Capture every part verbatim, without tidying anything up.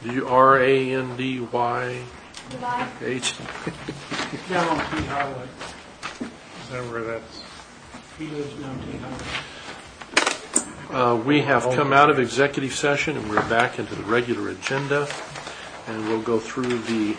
U R A N D Y H. Down on T Highway. Is that where that's? He lives down T Highway. Uh, we have come out of executive session and we're back into the regular agenda, and we'll go through the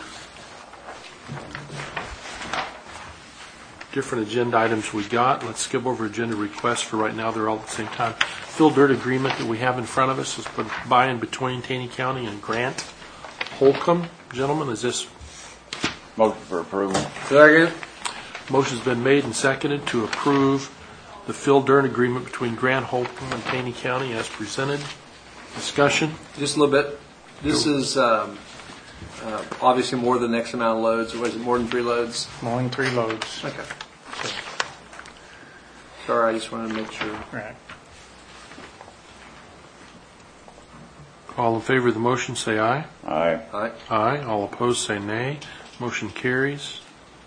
different agenda items we got. Let's skip over agenda requests for right now. They're all at the same time. Fill dirt agreement that we have in front of us is by and between Taney County and Grant Holcomb. Gentlemen, is this? Motion for approval. Second. Motion's been made and seconded to approve the Phil Dern agreement between Grant Holcomb and Taney County as presented. Discussion? Just a little bit. This is um, uh, obviously more than X amount of loads. Or was it more than three loads? More than three loads. Okay. Sorry, I just wanted to make sure. Right. All in favor of the motion say aye. Aye. Aye. Aye. All opposed say nay. Motion carries.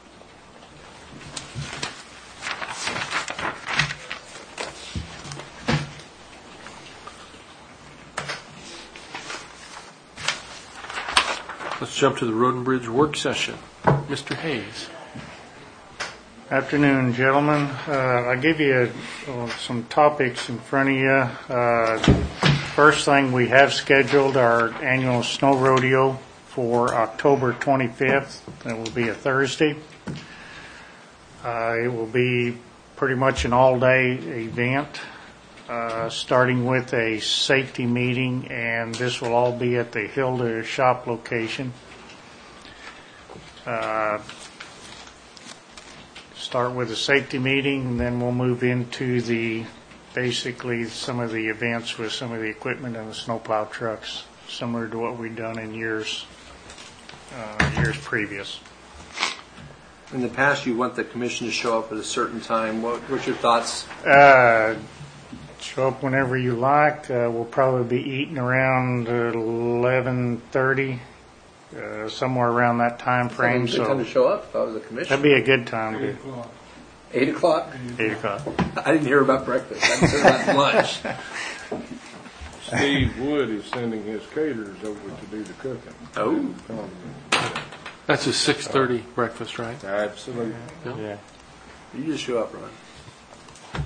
Let's jump to the Road and Bridge work session. Mister Hayes. Afternoon, gentlemen. Uh, I give you uh, some topics in front of you. Uh, first thing, we have scheduled our annual snow rodeo for October twenty-fifth. It will be a Thursday. Uh, it will be pretty much an all-day event, uh, starting with a safety meeting, and this will all be at the Hilda shop location. Uh, start with a safety meeting, and then we'll move into the basically some of the events with some of the equipment and the snowplow trucks, similar to what we've done in years uh, years previous. In the past, you want the commission to show up at a certain time. What, what's your thoughts? Uh, show up whenever you like. Uh, we'll probably be eating around eleven thirty, uh, somewhere around that time frame. Good time to show up if I was a commission. That'd be a good time. Eight o'clock. Eight o'clock? Eight o'clock. I didn't hear about breakfast. I didn't hear about lunch. Steve Wood is sending his caterers over to do the cooking. Oh. That's a six thirty breakfast, right? Absolutely. Yeah. Yeah. You just show up, Ron.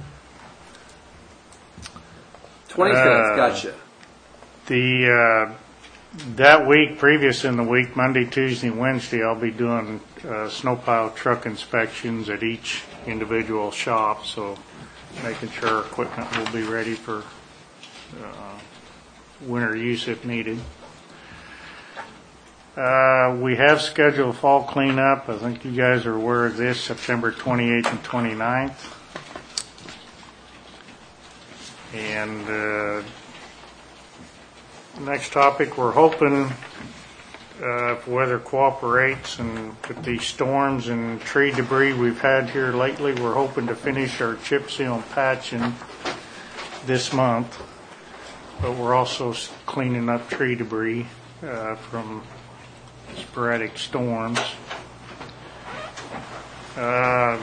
twenty-fifth, Uh, gotcha. The uh, that week, previous in the week, Monday, Tuesday, and Wednesday, I'll be doing uh, snowplow truck inspections at each individual shop, so making sure our equipment will be ready for uh, winter use if needed. Uh, we have scheduled fall cleanup. I think you guys are aware of this, September twenty-eighth and twenty-ninth. And uh, next topic, we're hoping, uh, if weather cooperates and with these storms and tree debris we've had here lately, we're hoping to finish our chip seal and patching this month. But we're also cleaning up tree debris uh, from sporadic storms. Uh,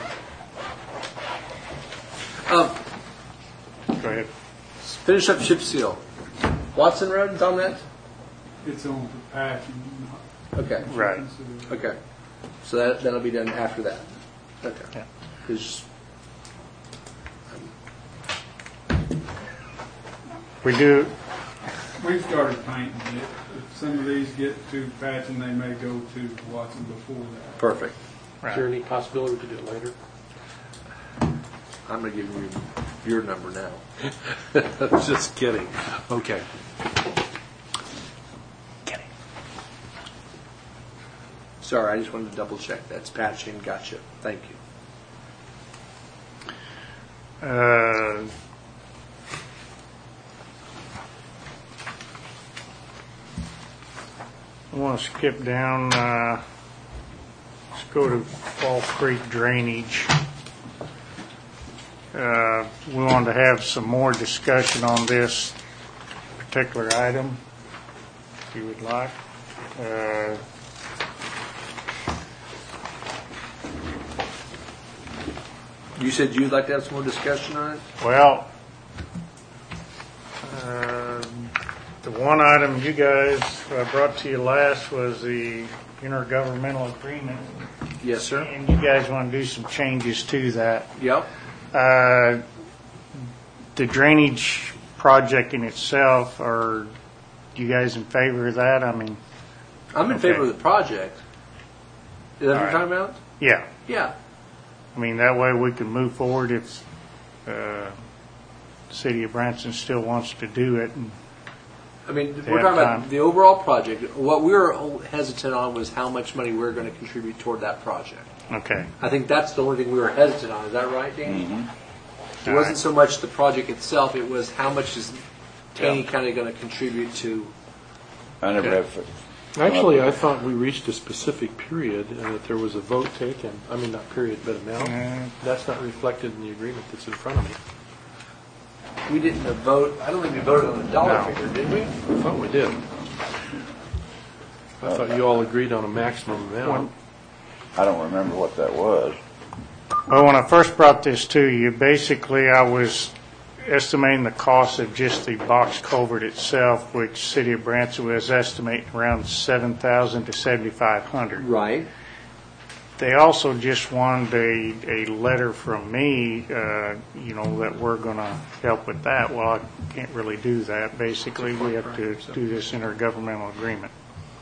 Um, go ahead. finish up chip seal. Watson Road is on that? It's on for patching. Okay. Right. Okay. So that, that'll be done after that. Okay. Yeah. 'Cause We do. We've started painting it. If some of these get to patching, they may go to Watson before that. perfect. Is there any possibility to do it later? I'm going to give you your number now. Just kidding. Okay. Kidding. Sorry, I just wanted to double check. That's patching. Gotcha. Thank you. Uh, I want to skip down. Uh, let's go to Fall Creek drainage. Uh, we wanted to have some more discussion on this particular item, if you would like. Uh, You said you'd like to have some more discussion on it? well, uh, the one item you guys uh, brought to you last was the intergovernmental agreement. Yes, sir. And you guys want to do some changes to that. Yep. Uh, the drainage project in itself, are you guys in favor of that? I mean, I'm in Okay. favor of the project. Is that what All you're right. talking about? yeah. Yeah. I mean, that way we can move forward if uh, the city of Branson still wants to do it. And I mean, They we're have talking about time. the overall project. What we were hesitant on was how much money we were going to contribute toward that project. Okay. I think that's the only thing we were hesitant on. Is that right, Danny? It All wasn't right. so much the project itself, it was how much is Taney Yeah. County going to contribute to. I never have. Actually, I thought we reached a specific period and that there was a vote taken. I mean, not period, but amount. Mm. That's not reflected in the agreement that's in front of me. We didn't vote, I don't think we voted on a dollar No. figure, did we? I thought we did. I thought you all agreed on a maximum amount. I don't remember what that was. Well, when I first brought this to you, basically I was estimating the cost of just the box culvert itself, which City of Branson was estimating around seven thousand to seventy-five hundred. Right. They also just wanted a, a letter from me, uh, you know, that we're going to help with that. Well, I can't really do that. Basically, we have to do this intergovernmental agreement.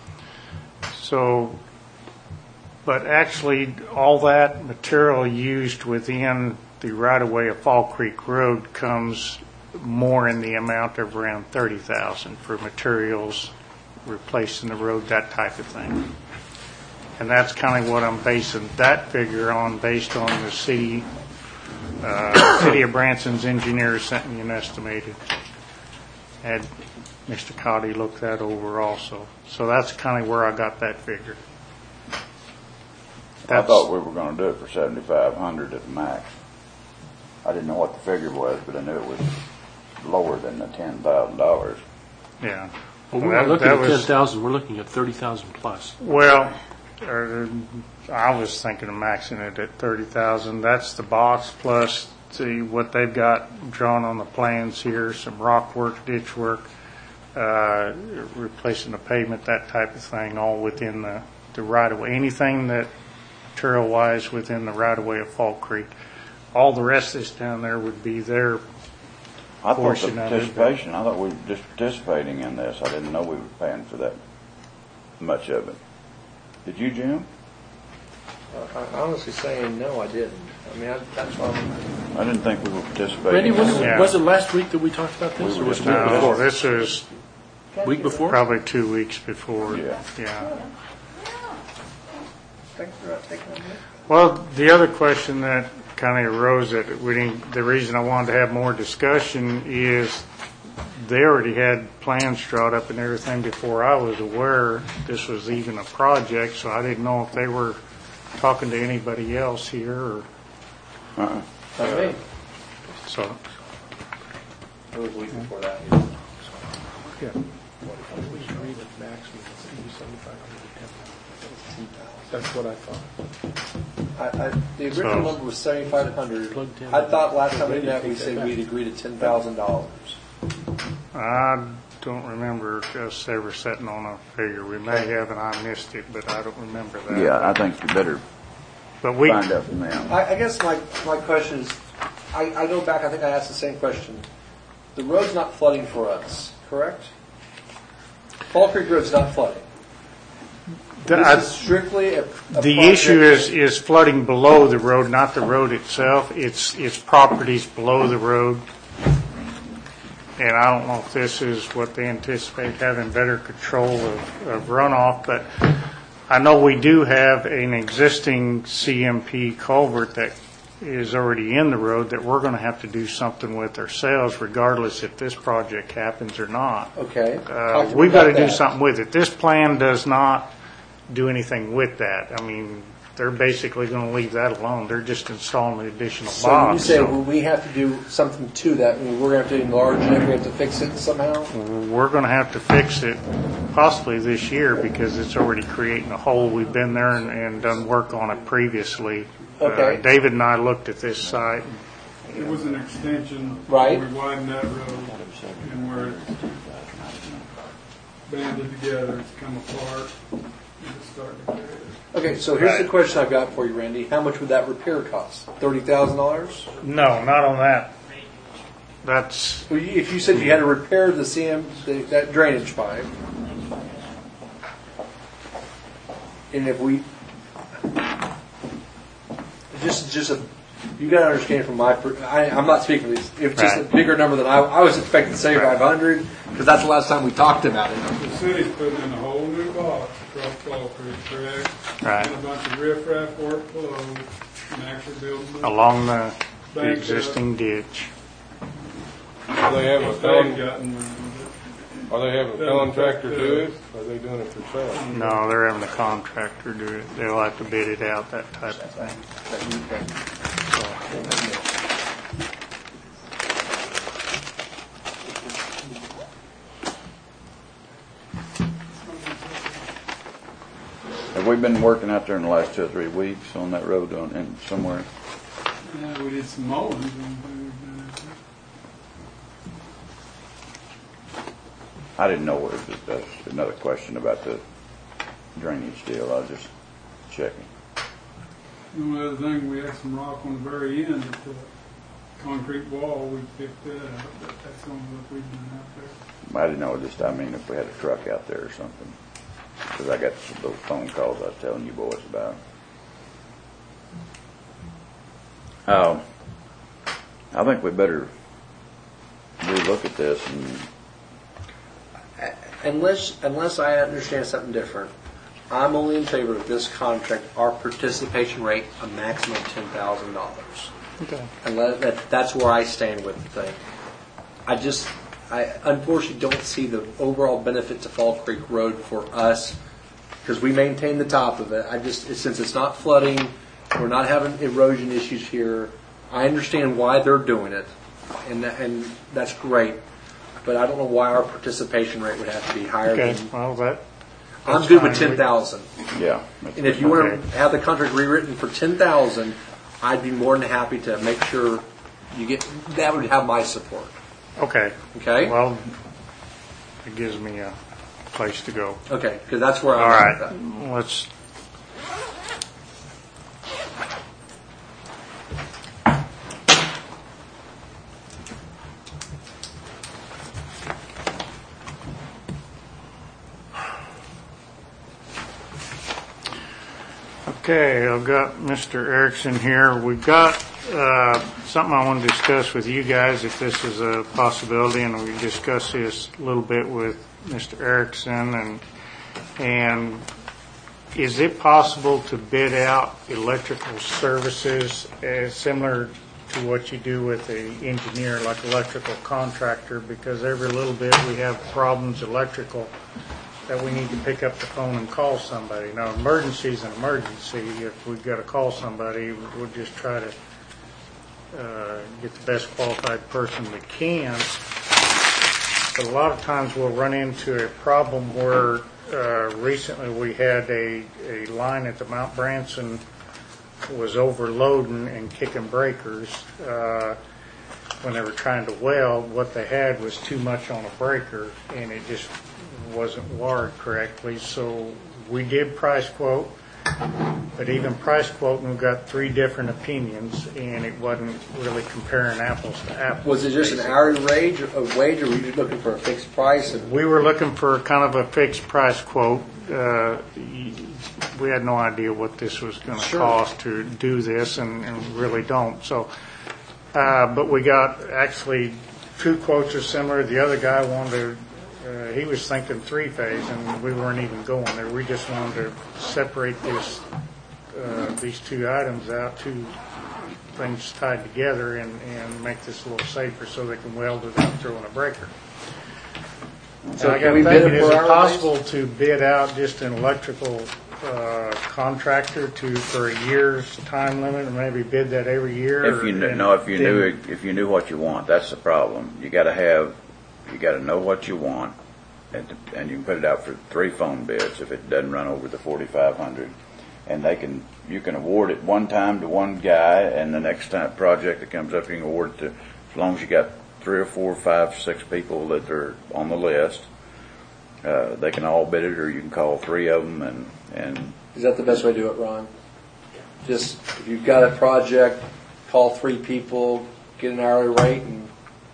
So, but actually, all that material used within the right-of-way of Fall Creek Road comes more in the amount of around thirty thousand for materials, replacing the road, that type of thing. And that's kind of what I'm basing that figure on, based on the city, uh, City of Branson's engineer sent me an estimated. Had Mister Cotty look that over also. So that's kind of where I got that figure. I That's- thought we were going to do it for seventy-five hundred at the max. I didn't know what the figure was, but I knew it was lower than the ten thousand dollars. Yeah. Well, we're That- not looking that at was- ten thousand, we're looking at thirty thousand plus. Well, uh, I was thinking of maxing it at thirty thousand. That's the box plus see what they've got drawn on the plans here, some rock work, ditch work, uh, replacing the pavement, that type of thing, all within the, the right of way. Anything that material wise within the right of way of Fall Creek. All the rest of this down there would be their I thought the portion of it. participation, I thought we were just participating in this. I didn't know we were paying for that much of it. Did you, Jim? I honestly saying, no, I didn't. I mean, I, that's why I'm. I didn't think we were participating. Randy, was in it, Yeah. was it last week that we talked about this, We or were was it just the week No, before? this is Week before? probably two weeks before. Yeah. Yeah. Thanks for not taking on that. Well, the other question that kind of arose that we didn't, the reason I wanted to have more discussion is they already had plans drawn up and everything before I was aware this was even a project, so I didn't know if they were talking to anybody else here or Uh-uh. Not me. so. It was a week before that. Yeah. That's what I thought. I, I, the original So- number was seventy-five hundred. Plugged in. I thought last time we Ready to met, we take that said back. we'd agreed to ten thousand dollars. I don't remember us ever sitting on a figure. We may have and I missed it, but I don't remember that. Yeah, I think you better But we, find out from them. I, I guess my, my question is, I, I go back, I think I asked the same question. The road's not flooding for us, correct? Fall Creek Road's not flooding. the, I- This is strictly a, a the project issue is, that- is flooding below the road, not the road itself. It's, it's properties below the road. And I don't know if this is what they anticipate having better control of, of runoff, but I know we do have an existing C M P culvert that is already in the road that we're gonna have to do something with ourselves regardless if this project happens or not. Okay. Uh, Talk to me we've got to about do that. something with it. This plan does not do anything with that. I mean, they're basically going to leave that alone. They're just installing the additional So when you box. say So well, we have to do something to that, I mean, we're going to have to enlarge it, we have to fix it somehow? we're going to have to fix it possibly this year because it's already creating a hole. We've been there and, and done work on it previously. Okay. Uh, David and I looked at this site. It was an extension. Right. We widened that road and where, banded together, it's come apart, and it's starting to tear. Okay, so here's the Right. question I've got for you, Randy. How much would that repair cost? Thirty thousand dollars? No, not on that. That's, Well, you- if you said you had to repair the C M, the, that drainage pipe, and if we, just just a, you got to understand from my, per- I, I'm not speaking for these. If it's just Right. a bigger number than I, I was expecting to say five hundred, because that's the last time we talked about it. The city's putting in a whole new box across Fall Creek, correct? Right. And a bunch of riffraff work below, and actually building. a along the the bank existing ditch. Are they having a They've con, gotten, uh, are they having a contractor do it? Or are they doing it themselves? No, they're having the contractor do it. They'll have to bid it out, that type of thing. Have we been working out there in the last two or three weeks on that road on, in somewhere? yeah, we did some mowing. and we- I didn't know what it was. That's another question about the drainage deal. I was just checking. The only other thing, we had some rock on the very end of the concrete wall, we picked that up, but that's the only work we've done out there. I didn't know, just, I mean, if we had a truck out there or something. Because I got those phone calls I was telling you boys about. Um, I think we better relook at this and, Unless, unless I understand something different, I'm only in favor of this contract, our participation rate, a maximum of ten thousand dollars. Okay. And let, that, that's where I stand with the thing. I just, I unfortunately don't see the overall benefit to Fall Creek Road for us, because we maintain the top of it. I just, since it's not flooding, we're not having erosion issues here, I understand why they're doing it, and, that- and that's great. But I don't know why our participation rate would have to be higher Okay, than, well, that, I'm that's good with fine. ten thousand. yeah. that's And if you want Okay. to have the contract rewritten for ten thousand, I'd be more than happy to make sure you get, that would have my support. okay. Okay? Well, it gives me a place to go. Okay, because that's where All I'm at. right, let's, okay, I've got Mister Erickson here. We've got uh, something I want to discuss with you guys, if this is a possibility, and we discussed this a little bit with Mister Erickson, and and is it possible to bid out electrical services as similar to what you do with the engineer, like electrical contractor? Because every little bit we have problems electrical that we need to pick up the phone and call somebody. Now, emergency is an emergency. If we've got to call somebody, we'll just try to uh, get the best qualified person we can. But a lot of times we'll run into a problem where uh, recently we had a, a line at the Mount Branson was overloading and kicking breakers. Uh, when they were trying to weld, what they had was too much on a breaker, and it just wasn't wired correctly. So we did price quote, but even price quoting, we got three different opinions, and it wasn't really comparing apples to apples. Was it just an hourly wage, a wage, or were you looking for a fixed price? And We were looking for kind of a fixed price quote. Uh, we had no idea what this was going to Sure. cost to do this, and, and really don't. So, uh, but we got actually two quotes are similar. The other guy wanted to, uh, he was thinking three phase, and we weren't even going there. We just wanted to separate this, uh, these two items out, two things tied together, and, and make this a little safer so they can weld it without throwing a breaker. So And I can got we to bid thinking, it is per it hour possible to bid out just an electrical uh, contractor to, for a year's time limit, or maybe bid that every year? If you or- kn- and no, if you then- knew if you knew what you want, that's the problem. You got to have, you got to know what you want, and and you can put it out for three phone bids if it doesn't run over the forty-five hundred, and they can you can award it one time to one guy, and the next time project that comes up, you can award it to, as long as you got three or four, five, six people that are on the list. Uh, they can all bid it, or you can call three of them, and, and Is that the best way to do it, Ron? Just, if you've got a project, call three people, get an hourly rate, and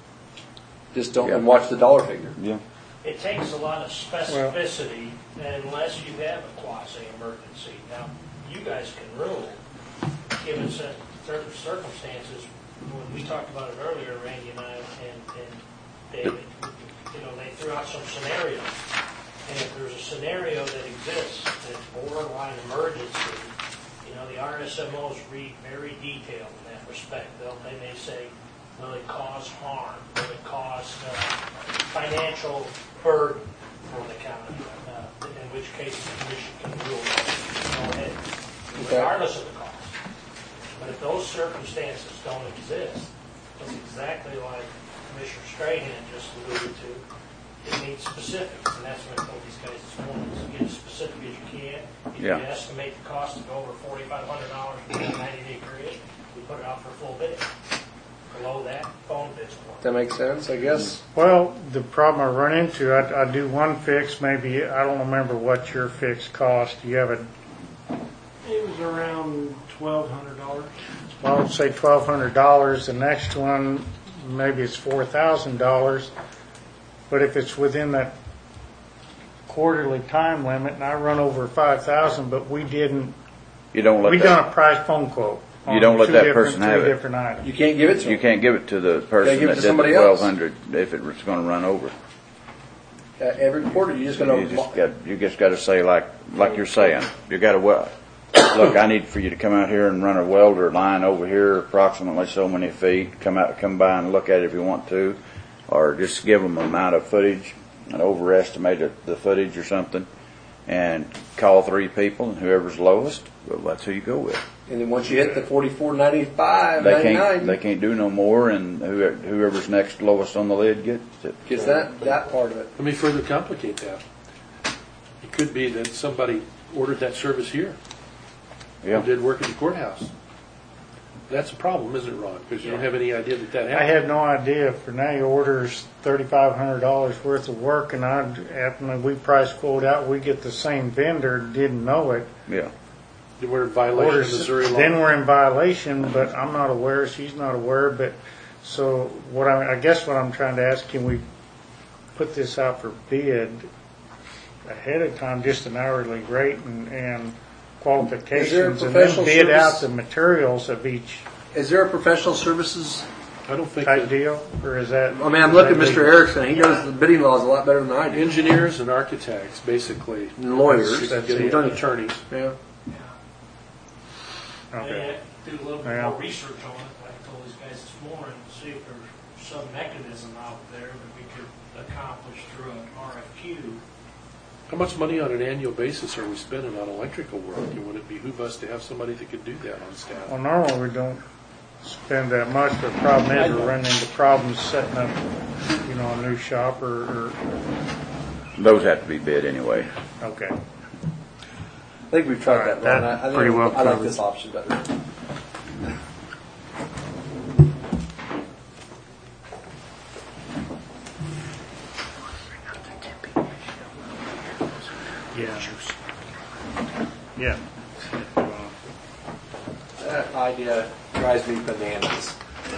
just don't, and Yeah. watch the dollar figure. yeah. It takes a lot of specificity unless you have a quasi-emergency. Now, you guys can rule, given cer- certain circumstances. When we talked about it earlier, Randy and I and, and David, you know, they threw out some scenarios. And if there's a scenario that exists that's borderline emergency, you know, the R S M Os read very detailed in that respect. They'll, they may say, will it cause harm? Will it cause uh, financial burden for the county? Uh, in which case the commission can rule go ahead, regardless of the cost. But if those circumstances don't exist, it's exactly like Commissioner Strahan just alluded to. It needs specifics, and that's what I told these guys this morning. So get as specific as you can. If Yeah. you estimate the cost to go over forty-five hundred dollars for a ninety-day period, we put it out for a full bid. Below that, phone bids for it. That makes sense, I guess. Well, the problem I run into, I, I do one fix, maybe, I don't remember what your fix cost. You have a, It was around twelve hundred dollars. well, say twelve hundred dollars. The next one, maybe it's four thousand dollars. But if it's within that quarterly time limit, and I run over five thousand, but we didn't, You don't let we that, done a price phone quote. You on don't let two that different- person have three it. different items. You can't give it to you them. can't give it to the person give it that to did the somebody else. twelve hundred if it was gonna run over. Uh, every quarter, you're just going You to. just got, you just gotta say like, like you're saying, you gotta, well, look, I need for you to come out here and run a welder line over here approximately so many feet, come out, come by and look at it if you want to, or just give them an amount of footage, and overestimate it- the footage or something, and call three people, and whoever's lowest, well, that's who you go with. And then once you hit the forty-four ninety-five, They can't, ninety-nine, they can't do no more, and whoever, whoever's next lowest on the lid gets it. gets that, that part of it. Let me further complicate that. It could be that somebody ordered that service here, Yeah. or did work at the courthouse. That's a problem, isn't it, Ron? Because you don't have any idea that that I happened. had no idea if Renee orders thirty-five hundred dollars worth of work, and I, after we price quote out, we get the same vendor, didn't know it. Yeah. We're in violation of Orders, Missouri law. then we're in violation, but I'm not aware, she's not aware, but, so what I, I guess what I'm trying to ask, can we put this out for bid ahead of time, just an hourly rate and, and qualifications, and then professional bid out service? the materials of each Is there a professional services? I don't think type that deal, or is that? I mean, I'm is looking at that Mister legal? Erickson. He knows the bidding laws a lot better than I do. engineers and architects, basically, And lawyers. That's it. getting attorneys. Yeah. Okay. And do a little bit Yeah. more research on it, like I told these guys this morning, see if there's some mechanism out there that we could accomplish through an R F Q. How much money on an annual basis are we spending on electrical work? And would it behoove us to have somebody that could do that on staff? Well, normally we don't spend that much, but the problem is we're running into problems setting up, you know, a new shop or, or, Those have to be bid anyway. okay. I think we've tried All right, that one. that I, I think pretty well I like covers. this option better. Yeah. Yeah. That idea drives me bananas.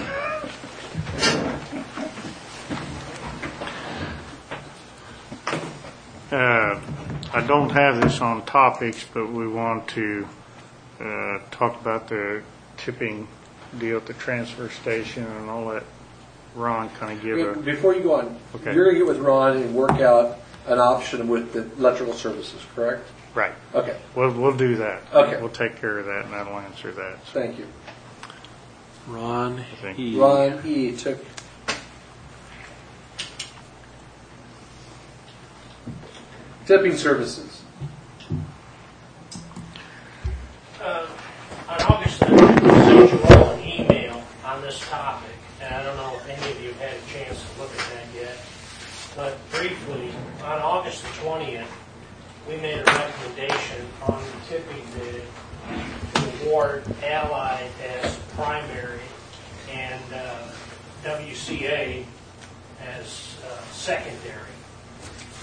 Uh, I don't have this on topics, but we want to uh, talk about the tipping deal at the transfer station and all that. Ron kind of give a, Before you go on, Okay. you're going to get with Ron and work out an option with the electrical services, correct? right. Okay, We'll, we'll do that. Okay. We'll take care of that, and that'll answer that. So, thank you. Ron, think- he, Ron E. took. Tipping services. Uh, on August third, I sent you all an email on this topic, and I don't know if any of you had a chance to look at that yet. But briefly, on August the twentieth, we made a recommendation on the tipping bid to award Allied as primary and uh, W C A as uh, secondary.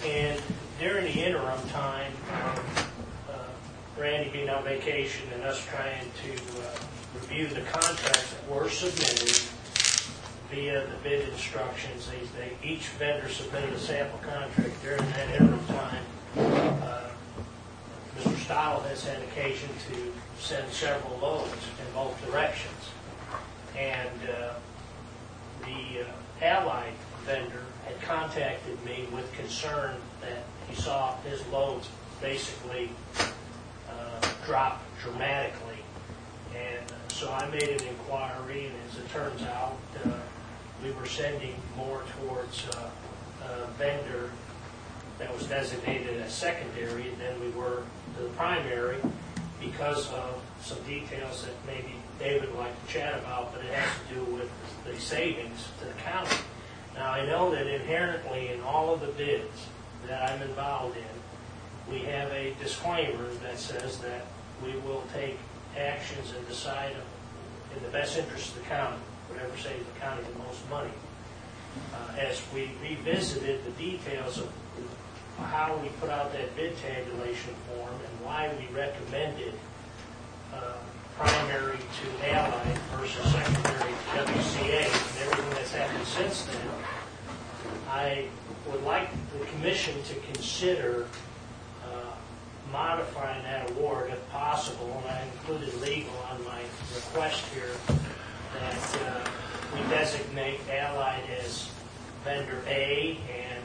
And during the interim time, uh, Randy being on vacation and us trying to uh, review the contracts that were submitted via the bid instructions, they, they each vendor submitted a sample contract during that interim time. Uh, Mister Stile has had occasion to send several loads in both directions. And uh, the uh, Allied vendor had contacted me with concern that he saw his loads basically uh, drop dramatically. And uh, so I made an inquiry, and as it turns out, uh, we were sending more towards uh, a vendor that was designated as secondary than we were to the primary, because of some details that maybe David would like to chat about, but it has to do with the savings to the county. Now, I know that inherently in all of the bids that I'm involved in, we have a disclaimer that says that we will take actions and decide in the best interest of the county, whatever saves the county the most money. Uh, as we revisited the details of how we put out that bid tabulation form and why we recommended uh, primary to Allied versus secondary to W C A and everything that's happened since then, I would like the commission to consider uh, modifying that award if possible, and I included legal on my request here that uh, we designate Allied as vendor A and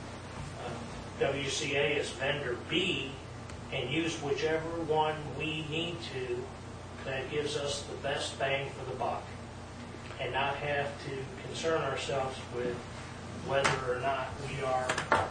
W C A as vendor B, and use whichever one we need to that gives us the best bang for the buck, and not have to concern ourselves with whether or not we are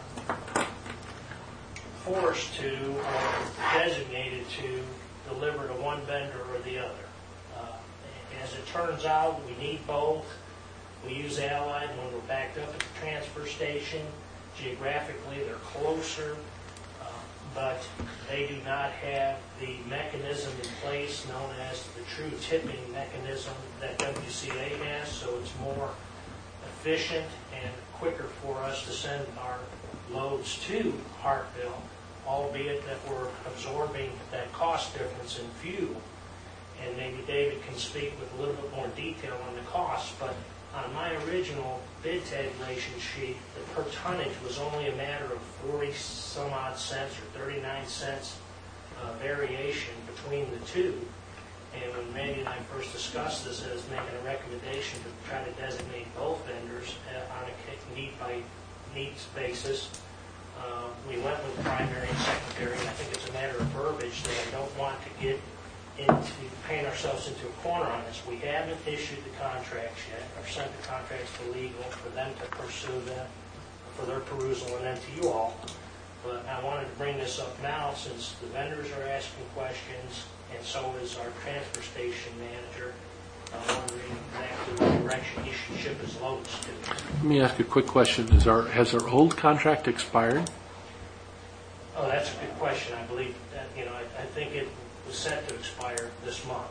forced to or designated to deliver to one vendor or the other. Uh, as it turns out, we need both. We use Allied when we're backed up at the transfer station. Geographically, they're closer, uh, but they do not have the mechanism in place known as the true tipping mechanism that W C A has, so it's more efficient and quicker for us to send our loads to Hartville, albeit that we're absorbing that cost difference in fuel. And maybe David can speak with a little bit more detail on the cost, but on my original bid tabulation sheet, the per tonnage was only a matter of forty some odd cents or thirty-nine cents uh, variation between the two. And when Randy and I first discussed this as making a recommendation to try to designate both vendors uh, on a need by needs basis, uh, we went with primary and secondary. And I think it's a matter of verbiage that I don't want to get into paint ourselves into a corner on this. We haven't issued the contracts yet, or sent the contracts to legal for them to pursue them for their perusal and then to you all. But I wanted to bring this up now since the vendors are asking questions, and so is our transfer station manager, uh, wondering exactly what direction he should ship his loads to. Let me ask a quick question. Is our has our old contract expired? Oh, that's a good question. I believe that, you know, I, I think it was set to expire this month.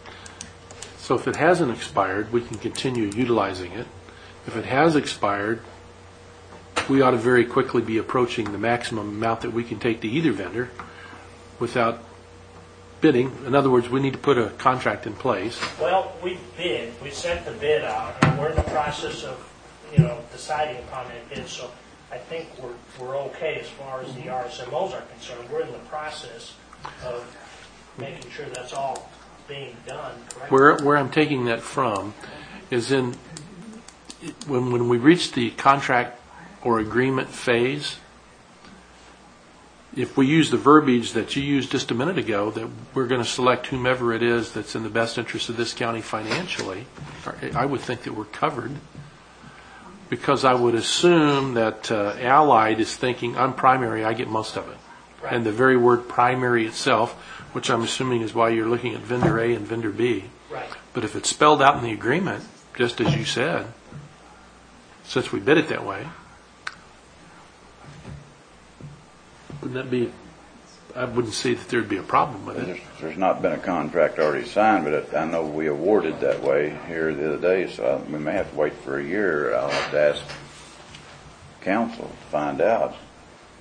So if it hasn't expired, we can continue utilizing it. If it has expired, we ought to very quickly be approaching the maximum amount that we can take to either vendor without bidding. In other words, we need to put a contract in place. Well, we bid. We sent the bid out, and we're in the process of, you know, deciding upon that bid. So I think we're we're okay as far as the R S M Os are concerned. We're in the process of making sure that's all being done correctly. Where where I'm taking that from is in when when we reach the contract or agreement phase, if we use the verbiage that you used just a minute ago, that we're going to select whomever it is that's in the best interest of this county financially, I would think that we're covered, because I would assume that uh, Allied is thinking, I'm primary, I get most of it. Right. And the very word primary itself, which I'm assuming is why you're looking at vendor A and vendor B. Right. But if it's spelled out in the agreement, just as you said, since we bid it that way, wouldn't that be, I wouldn't see that there'd be a problem with it. There's, there's not been a contract already signed, but it, I know we awarded that way here the other day, so I, we may have to wait for a year. I'll have to ask council to find out.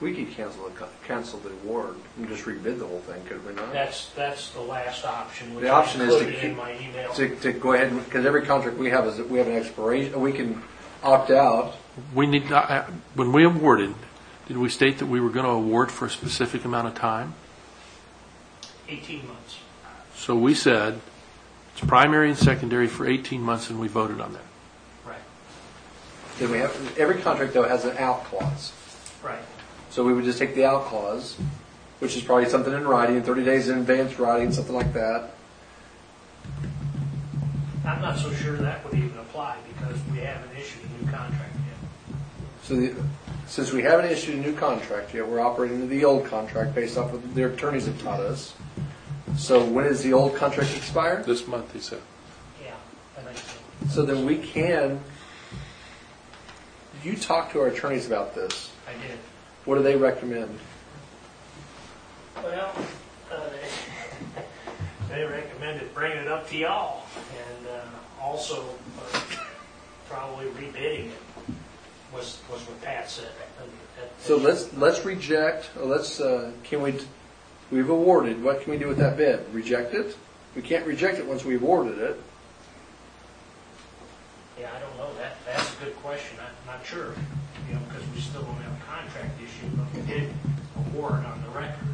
We could cancel the, co- cancel the award and just rebid the whole thing, could we not? That's, that's the last option, which The I option is to included in keep- my email. To, to go ahead, because every contract we have is, that we have an expiration, we can opt out. We need, uh, when we awarded, did we state that we were going to award for a specific amount of time? eighteen months. So we said it's primary and secondary for eighteen months, and we voted on that. Right, Then we have, every contract though has an out clause. right. So we would just take the out clause, which is probably something in writing, thirty days in advance writing, something like that. I'm not so sure that would even apply because we haven't issued a new contract yet. So the, since we haven't issued a new contract yet, we're operating under the old contract based off of what their attorneys have taught us. So when does the old contract expire? This month, he said. Yeah, I think so. So then we can, you talk to our attorneys about this. I did. What do they recommend? Well, uh, they recommended bringing it up to y'all and uh, also uh, probably rebidding it was, was what Pat said. So let's, let's reject, or let's, uh, can we, we've awarded, what can we do with that bid? Reject it? We can't reject it once we've awarded it. Yeah, I don't know. That, that's a good question. I'm not sure, you know, because we still don't have a contract issue, but we did award on the record,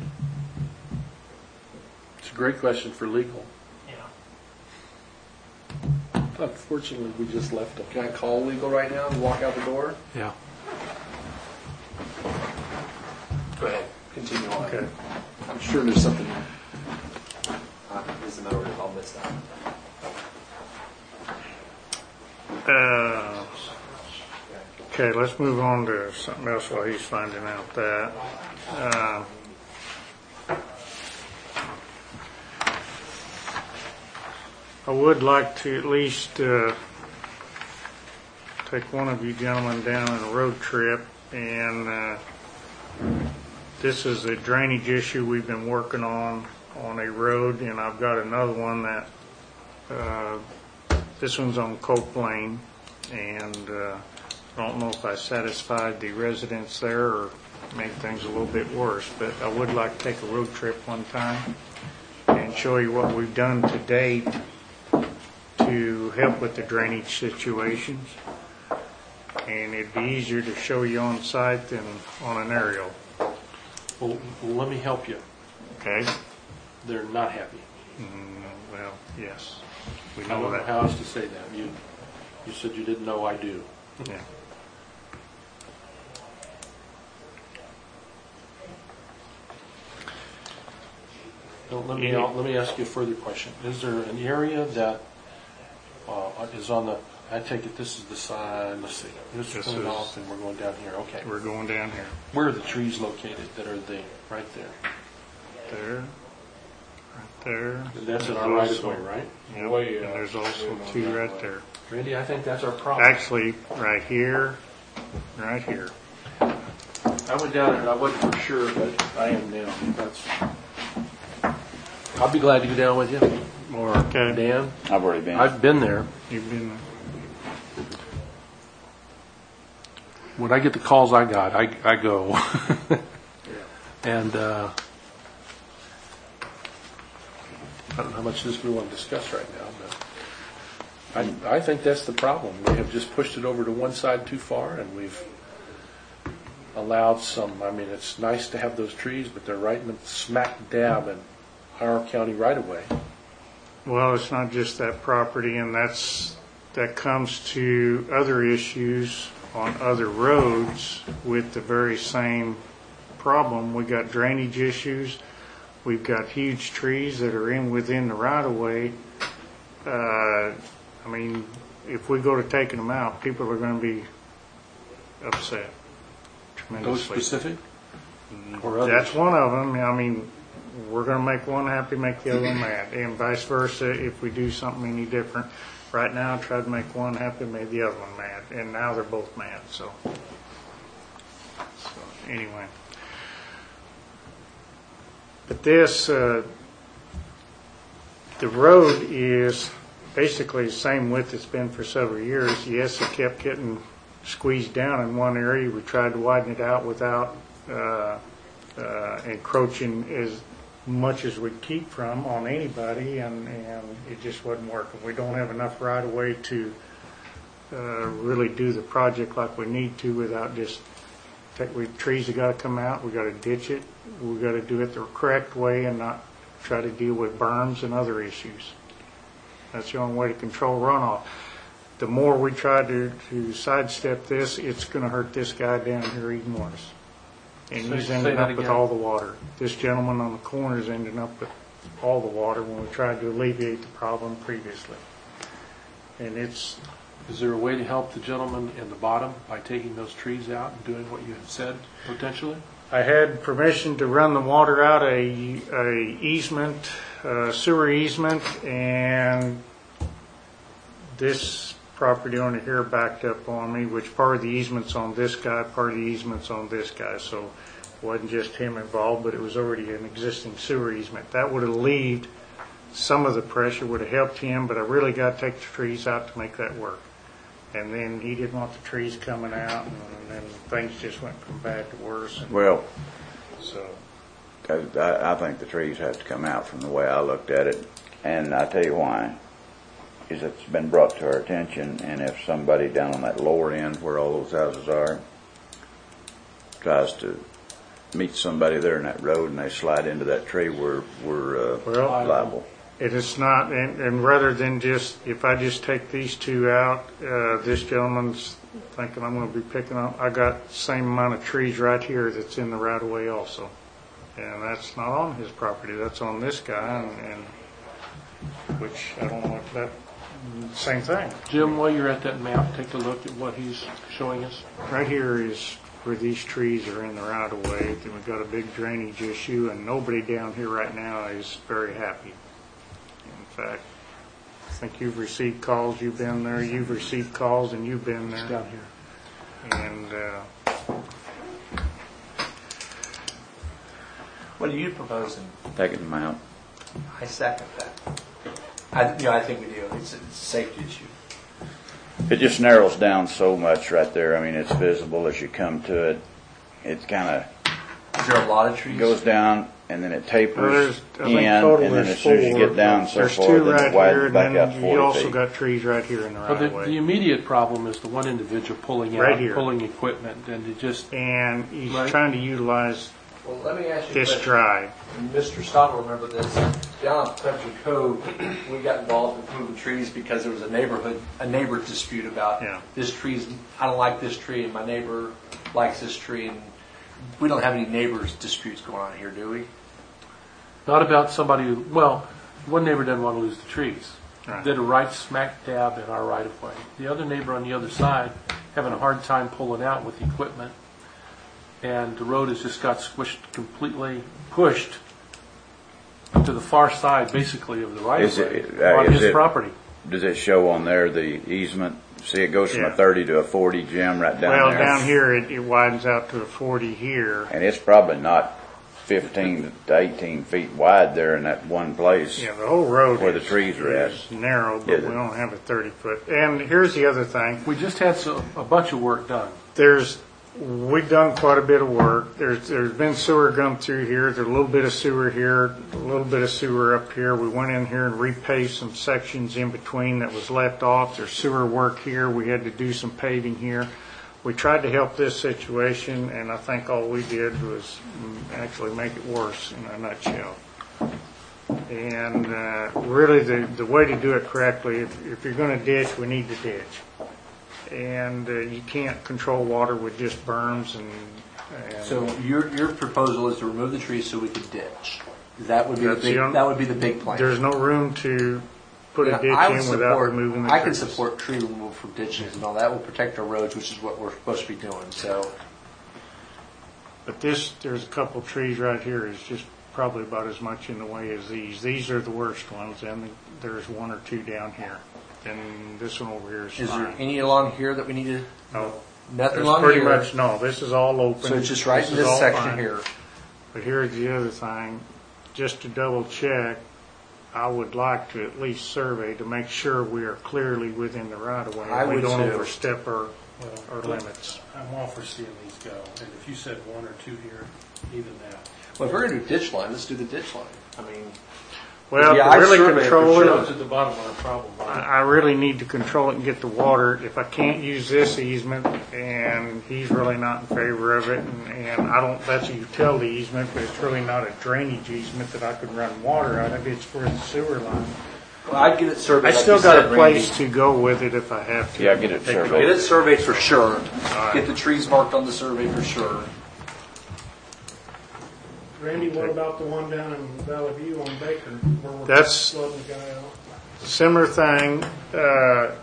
It's a great question for legal. you know. Unfortunately, we just left them. Can I call legal right now and walk out the door? Yeah. Go ahead, continue on. Okay. I'm sure there's something. Uh, is the matter with all this stuff? Uh, Okay, let's move on to something else while he's finding out that. Uh, I would like to at least uh, take one of you gentlemen down on a road trip, and uh, this is a drainage issue we've been working on on a road, and I've got another one that uh, this one's on Cope Lane, and uh, I don't know if I satisfied the residents there or made things a little bit worse, but I would like to take a road trip one time and show you what we've done to date to help with the drainage situations. And it'd be easier to show you on site than on an aerial. Well, well, let me help you. Okay? They're not happy. Mm, well, yes. We I know don't know that. how else to say that. You, you said you didn't know. I do. Yeah. Well, let me Yeah. let me ask you a further question. Is there an area that uh, is on the? I take it this is the side. Let's see. This is This coming is- off, and we're going down here. Okay. We're going down here. Where are the trees located that are the right there? There. Right there. And that's in There's our right of also- way, right? Yep, Way, and uh, there's also way two on right that there. Randy, I think that's our problem. Actually, right here, right here. I went down there and I wasn't for sure, but I am now. That's. I'll be glad to go down with you. Or Okay. Dan. I've already been. I've been there. You've been, When I get the calls I got, I, I go. And uh, I don't know how much of this we want to discuss right now, but I, I think that's the problem. We have just pushed it over to one side too far, and we've allowed some. I mean, it's nice to have those trees, but they're right in the smack dab in our county right away. well, it's not just that property, and that's, that comes to other issues on other roads with the very same problem. We got drainage issues. We've got huge trees that are in within the right of way. Uh, I mean, if we go to taking them out, people are going to be upset Those tremendously. specific or others? That's one of them. I mean, we're going to make one happy, make the other one mad, and vice versa if we do something any different. Right now, I tried to make one happy, made the other one mad, and now they're both mad. So, so anyway. But this, uh, the road is basically the same width it's been for several years. Yes, it kept getting squeezed down in one area. We tried to widen it out without uh, uh, encroaching as much as we'd keep from on anybody, and, and it just wasn't working. We don't have enough right of way to uh, really do the project like we need to without just take, we, trees have got to come out, we got to ditch it, we got to do it the correct way and not try to deal with berms and other issues. That's the only way to control runoff. The more we try to, to sidestep this, it's going to hurt this guy down here even worse. And Say- he's say ending that up with again. all the water. This gentleman on the corner is ending up with all the water when we tried to alleviate the problem previously. And it's, Is there a way to help the gentleman in the bottom by taking those trees out and doing what you have said, potentially? I had permission to run the water out a, a easement, uh, sewer easement, and this property owner here backed up on me, which part of the easement's on this guy, part of the easement's on this guy. So it wasn't just him involved, but it was already an existing sewer easement. That would have relieved some of the pressure, would have helped him, but I really got to take the trees out to make that work. And then he didn't want the trees coming out, and then things just went from bad to worse. And Well, so, I, I think the trees have to come out from the way I looked at it, and I tell you why. Is it's been brought to our attention, and if somebody down on that lower end where all those houses are tries to meet somebody there in that road and they slide into that tree, we're, we're uh, Well, liable. it is not, and, and rather than just, if I just take these two out, uh, this gentleman's thinking I'm going to be picking up, I got the same amount of trees right here that's in the right of way also. And that's not on his property, that's on this guy, and, and which I don't know if that, same thing. Jim, while you're at that map, take a look at what he's showing us. Right here is where these trees are in the right of way. Then we've got a big drainage issue, and nobody down here right now is very happy. In fact, I think you've received calls, you've been there, you've received calls, and you've been It's there. down here. And uh, What are you proposing? Taking them out. I second that. I, you know, I think we do. It's a, it's a safety issue. It just narrows down so much right there. I mean, it's visible as you come to it. It kind of Is there a lot of trees? goes down and then it well, tapers there's, I in, think total and then there's as soon as you four. get down so There's far, two then right it here, widens and back out then forty you also feet. got trees right here in the Well, right the, of the way. immediate problem is the one individual pulling Right out, here. pulling equipment, and it just, And he's Right. trying to utilize Well, let me ask you a this question. drive. Mister Stott will remember this. Down at Country Cove, we got involved with moving trees because there was a neighborhood, a neighbor dispute about Yeah. this tree's, I don't like this tree and my neighbor likes this tree, and we don't have any neighbors disputes going on here, do we? not about somebody who, well, one neighbor doesn't want to lose the trees. Right. That are right smack dab in our right of way. The other neighbor on the other side having a hard time pulling out with equipment, and the road has just got squished completely, pushed to the far side, basically, of the right Is of way it- uh, on is his it- property. Does it show on there the easement? See, it goes from Yeah. a thirty to a forty, Jim, right down Well, there. down here, it, it widens out to a forty here. And it's probably not fifteen to eighteen feet wide there in that one place. Yeah, the whole road Where the is- trees are at. is narrow, but Is we it? don't have a thirty foot. And here's the other thing. We just had so, a bunch of work done. There's, we've done quite a bit of work. There's, there's been sewer come through here. There's a little bit of sewer here, a little bit of sewer up here. We went in here and repaved some sections in between that was left off. There's sewer work here. We had to do some paving here. We tried to help this situation, and I think all we did was mm, actually make it worse in a nutshell. And uh, really, the, the way to do it correctly, if, if you're going to ditch, we need to ditch. And uh, you can't control water with just berms and. and So your, your proposal is to remove the trees so we could ditch. That would be the That's big, the on- that would be the big plan. there's no room to put a Yeah, ditch I would in without support- removing the I can trees. support tree removal from ditches and all that will protect our roads, which is what we're supposed to be doing, so. But this, there's a couple trees right here is just probably about as much in the way as these. These are the worst ones, and there's one or two down here. And this one over here is Is there fine. any along here that we need to, No, nothing there's along pretty here? much, no, this is all open. So it's just right in is this all section fine. here. But here's the other thing, just to double check, I would like to at least survey to make sure we are clearly within the right of way. I We would don't too. overstep our Well, or limits. I'm all for seeing these go, and if you said one or two here, even that. Well, if we're gonna do ditch line, let's do the ditch line. I mean, Well, Yeah, to I really survey for control sure. it, That's at the bottom of our problem. I I really need to control it and get the water. If I can't use this easement, and he's really not in favor of it, and, and I don't, that's a utility easement, but it's really not a drainage easement that I could run water out of. It's for the sewer line. well, I'd get it surveyed. I like still you got said, a place Randy. to go with it if I have to. Yeah, get it Take surveyed. Get it surveyed for sure. right. Get the trees marked on the survey for sure. Randy, what about the one down in Valley View on Baker? Where we're That's- flooding the guy out? Similar thing, uh,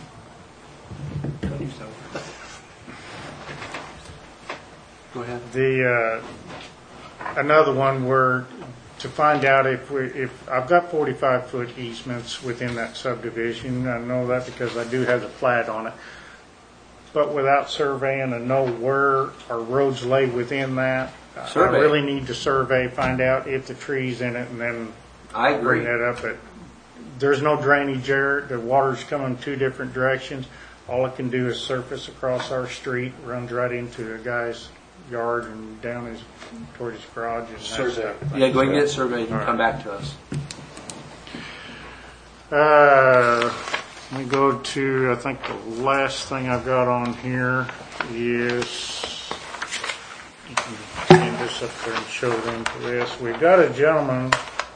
Go ahead. the, uh, another one where to find out if we, if, I've got forty-five foot easements within that subdivision. I know that because I do have the plat on it. But without surveying and know where our roads lay within that, I Survey. really need to survey, find out if the tree's in it, and then I bring agree. that up. But there's no drainage there. The water's coming two different directions. All it can do is surface across our street, runs right into a guy's yard and down his, toward his garage and that Survey. stuff. Yeah, go ahead and get it surveyed and come back to us. Uh, let me go to, I think the last thing I've got on here is, you can stand this up there and show them to this. We've got a gentleman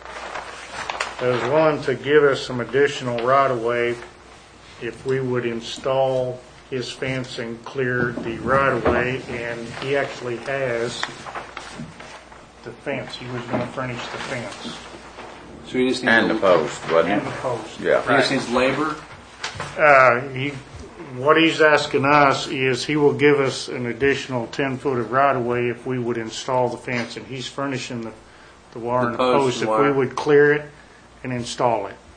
that was willing to give us some additional right-of-way if we would install his fence and clear the right-of-way, and he actually has the fence. He was gonna furnish the fence So you just need And the post, wasn't and the it? post. Yeah. He just needs labor. Uh, he, what he's asking us is he will give us an additional ten foot of right of way if we would install the fence, and he's furnishing the, the wire The and the post post and if we wire. would clear it and install it.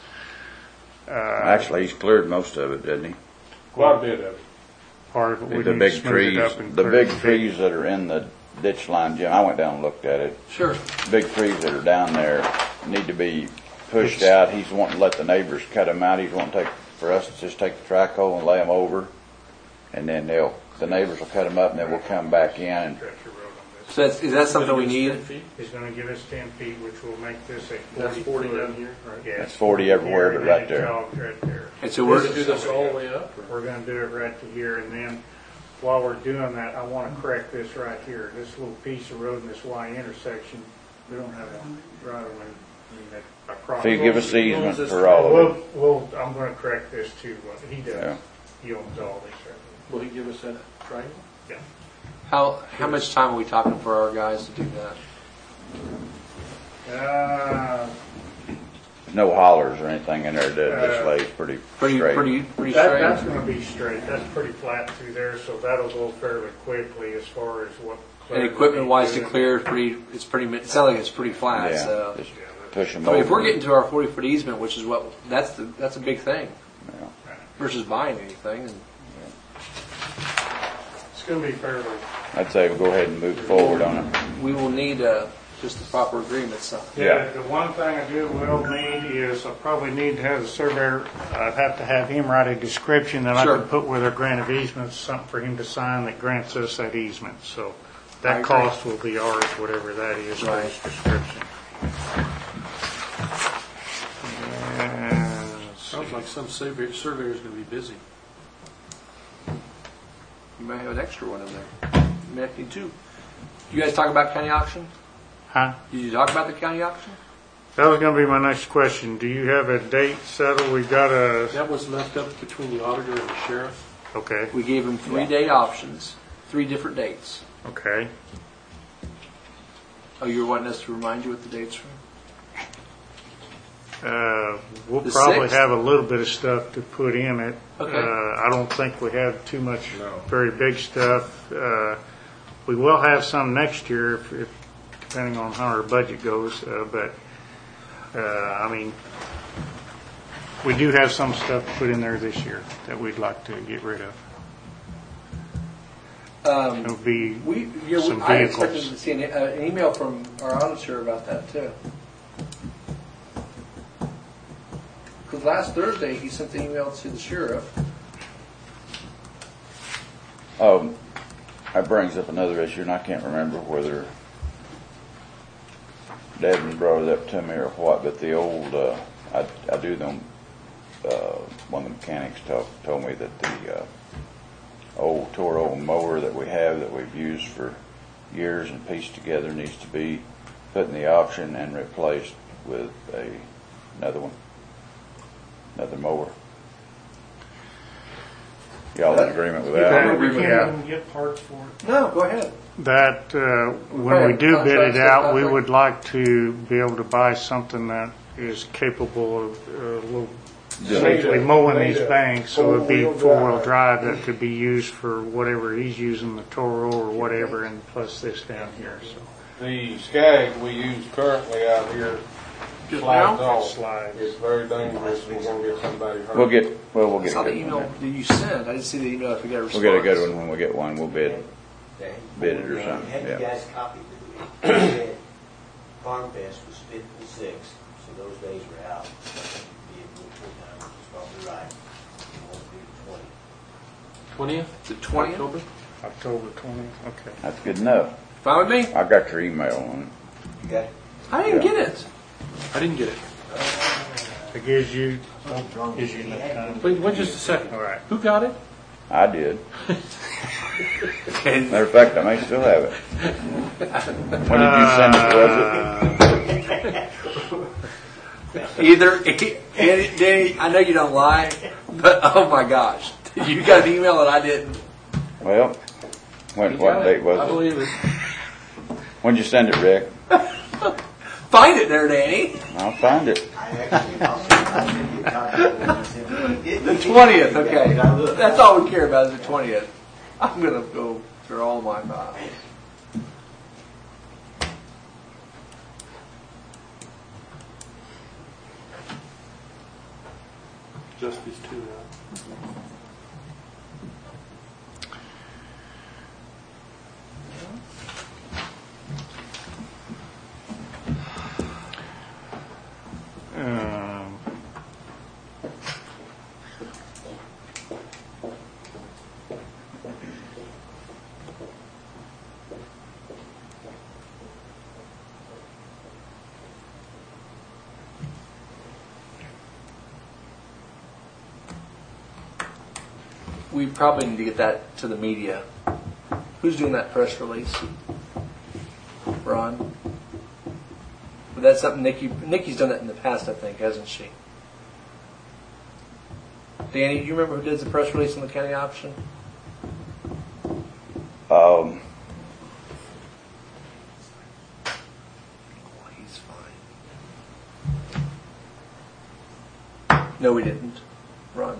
Actually, he's cleared most of it, didn't he? Quite a bit of it. Part of it we The need big to smooth it trees, up and the clear big it. trees that are in the ditch line, Jim, I went down and looked at it. Sure. Big trees that are down there need to be pushed out. He's wanting to let the neighbors cut them out. He's wanting to take, for us to just take the track hole and lay them over. And then they'll, the neighbors will cut them up and then we'll come back in and, Stretch the road on this. So that's, is that something we need? He's gonna give us ten feet, which will make this a That's forty forty foot. down here? Right, yeah. That's forty everywhere, but Here, right and then there. it jogs right there. And so We're we're, to do this all the way up? or- We're gonna do it right to here, and then while we're doing that, I wanna correct this right here. This little piece of road in this Y intersection, we don't have a right of way. I mean, that across. so you give us the easement for all of Well, it. well, I'm gonna correct this too, what he Yeah. does. He owns all this right Will he give us that triangle? here. how, how much time are we talking for our guys to do that? Uh, No hollers or anything in there, that just lays pretty Pretty, straight. pretty, pretty that, that's straight. gonna be straight. That's pretty flat through there, so that'll go fairly quickly as far as what. And equipment wise to clear, it's pretty, it's pretty, it sounds like it's pretty flat, Yeah, so. just push them I mean, if over. we're getting to our forty foot easement, which is what, that's the, that's a big thing Yeah. versus buying anything. And It's gonna be fairly. I'd say we go ahead and move forward on it. we will need, uh, just the proper agreement, so. Yeah. The one thing I do will need is I probably need to have the surveyor, I'd have to have him write a description that I Sure. can put with a grant of easement, something for him to sign that grants us that easement. So I that agree. cost will be ours, whatever that is, for Right. his description. And let's see. Sounds like some surveyor, surveyor's gonna be busy. You may have an extra one in there. You may have to need two. You guys talk about county auction? Huh? Did you talk about the county auction? That was gonna be my next question. Do you have a date settled? We got a, That was left up between the auditor and the sheriff. okay, We gave them three day options, three different dates. okay. Oh, you were wanting us to remind you what the dates were? Uh, we'll The probably sixth? have a little bit of stuff to put in it. Okay. Uh, I don't think we have too much No. very big stuff. Uh, we will have some next year, if, if, depending on how our budget goes, uh, but, uh, I mean, we do have some stuff put in there this year that we'd like to get rid of. Um, It'll be we, yeah, some we, I expected vehicles. to see an, uh, an email from our auditor about that too. Because last Thursday he sent the email to the sheriff Um, that brings up another issue, and I can't remember whether Devin brought it up to me or what, but the old, uh, I, I do them, uh, one of the mechanics talk, told me that the, uh, old Toro mower that we have that we've used for years and pieced together needs to be put in the auction and replaced with a, another one, another mower. Y'all in agreement with that? Yeah. We can't Yeah. even get parts for it. No, go ahead. That, uh, when we do bid it out, we would like to be able to buy something that is capable of, uh, a little, safely mowing these banks, so it'd be four-wheel drive that could be used for whatever he's using, the Toro or whatever, and plus this down here, so. The Skag we use currently out here Just slides now? off. Slides. It's very dangerous. We're gonna get somebody hurt. We'll get, well, we'll I get saw a the good email one. that you sent. I didn't see the email if we got a response. We'll get a good one when we get one. We'll bid, bid it or something, Had you yeah. guys copied the Farm Fest was fifth and sixth, so those days were out. Be a good full time, which is probably right. It won't be the twentieth. Twentieth? The twentieth? October? October twentieth, okay. That's good enough. Fine with me? I got your email on it. You got it? I didn't Yeah. get it. I didn't get it. It gives you, gives you enough time. Wait, wait just a second. All right. Who got it? I did. Okay. Matter of fact, I may still have it. When did you send it, was it? Either, Danny, Danny, I know you don't lie, but oh my gosh. You got an email and I didn't. Well, when, You what got date it. was I it? believe it. When'd you send it, Rick? Find it there, Danny. I'll find it. I actually, I'll send I'll send you a copy of what you sent me. You did- The twentieth, okay. I looked. That's all we care about is the twentieth. I'm gonna go through all my files. Just these two now. Um, We probably need to get that to the media. Who's doing that press release? Ron? But that's something Nikki, Nikki's done that in the past, I think, hasn't she? Danny, do you remember who did the press release on the county option? Um, Oh, he's fine. No, we didn't. Ron.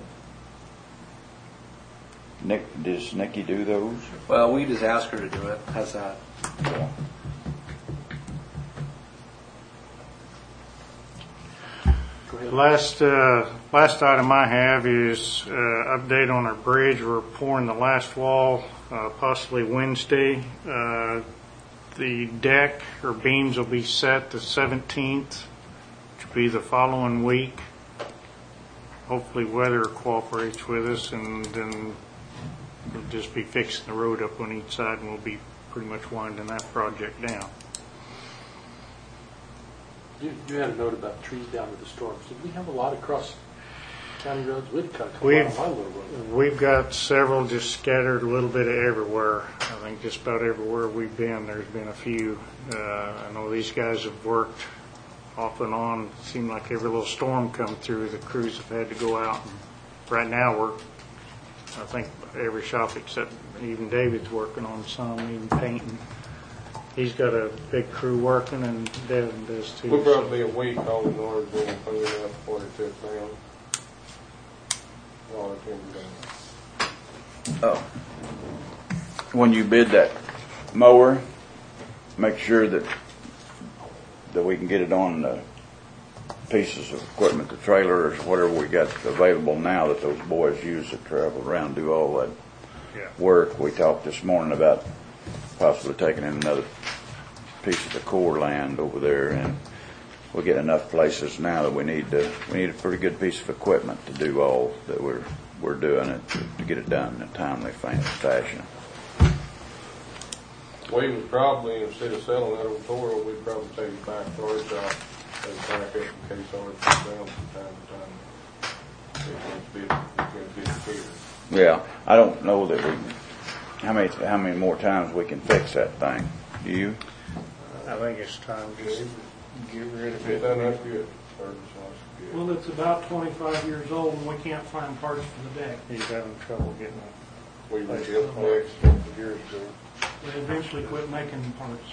Nick, does Nikki do those? Well, we just asked her to do it. How's that? Yeah. Last, uh, last item I have is, uh, update on our bridge. We're pouring the last wall, uh, possibly Wednesday. Uh, the deck or beams will be set the seventeenth, which will be the following week. Hopefully weather cooperates with us, and then we'll just be fixing the road up on each side, and we'll be pretty much winding that project down. You, you had a note about trees down with the storms. Did we have a lot across county roads? We'd cut a couple We've- out of my little road. We've got several just scattered a little bit of everywhere. I think just about everywhere we've been, there's been a few. Uh, I know these guys have worked off and on. It seemed like every little storm come through, the crews have had to go out. And right now, we're, I think every shop except even David's working on some, even painting. He's got a big crew working, and Devin does too. We'll probably be a week holding ours doing cleaning up before it took down. All the timber down. Oh. When you bid that mower, make sure that that we can get it on the pieces of equipment, the trailers, whatever we got available now that those boys use to travel around, do all that Yeah. work. We talked this morning about possibly taking in another piece of the core land over there, and we'll get enough places now that we need to, we need a pretty good piece of equipment to do all that we're we're doing it to, to get it done in a timely fa- fashion. We would probably, instead of selling that old Toro, we'd probably take it back to our shop as a backup in case ours breaks down from time to time. It's going to be, it's going to be cheaper. Yeah, I don't know that we, how many, how many more times we can fix that thing. Do you? I think it's time to just get rid of Get it. done, that's good. Service, that's good. Well, it's about twenty-five years old and we can't find parts for the deck. He's having trouble getting it. We rebuilt the next couple of years ago. They eventually quit making parts.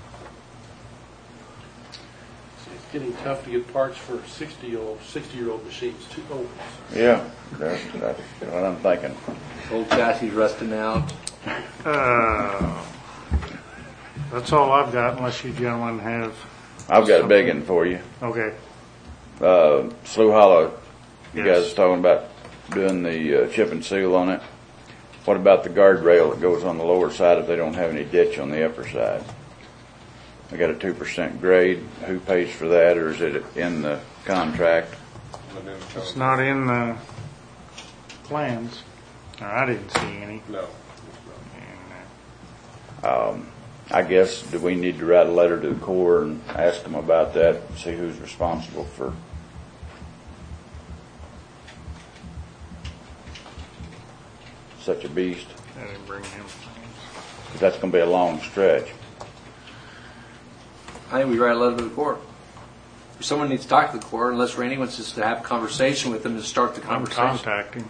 It's getting tough to get parts for sixty-year-old, sixty-year-old machines, too old. Yeah, that's, that's what I'm thinking. Old chassis rusting out. Uh, that's all I've got, unless you gentlemen have. I've got a big one for you. Okay. Uh, Slough Hollow, you Yes. guys talking about doing the uh, chip and seal on it. What about the guardrail that goes on the lower side if they don't have any ditch on the upper side? I got a two percent grade. Who pays for that, or is it in the contract? And then it It's comes- not in the plans. Or I didn't see any. No. And, Um, I guess, do we need to write a letter to the Corps and ask them about that, and see who's responsible for such a beast? uh, I didn't bring him plans. 'Cause that's going to be a long stretch. I think we write a letter to the Corps. Someone needs to talk to the Corps, unless Randy wants us to have a conversation with them to start the I'm conversation. contacting.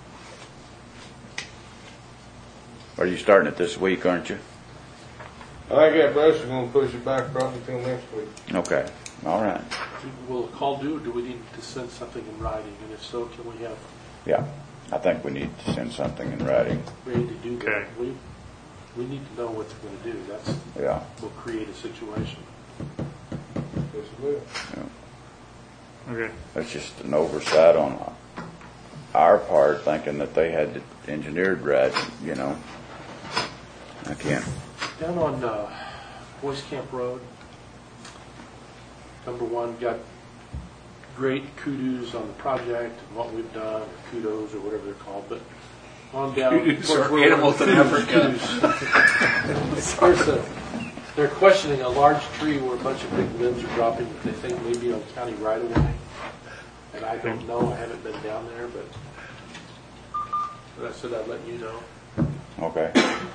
Are you starting it this week, aren't you? I think that bus is going to push it back probably till next week. Okay, all right. Will a call do, or do we need to send something in writing? And if so, can we have Yeah, I think we need to send something in writing. Randy do that? Okay. We, we need to know what they're going to do. That's, Yeah, will create a situation. Yes, it will. Okay. that's just an oversight on our part, thinking that they had it engineered right, you know. I can't. Down on uh, Boys Camp Road, number one, got great kudos on the project and what we've done, or kudos or whatever they're called, but on down. Kudos towards are where- animals in Africa. Kudos. There's a- They're questioning a large tree where a bunch of big limbs are dropping that they think may be on county right of way. And I don't know, I haven't been down there, but, but I said I'd let you know. Okay.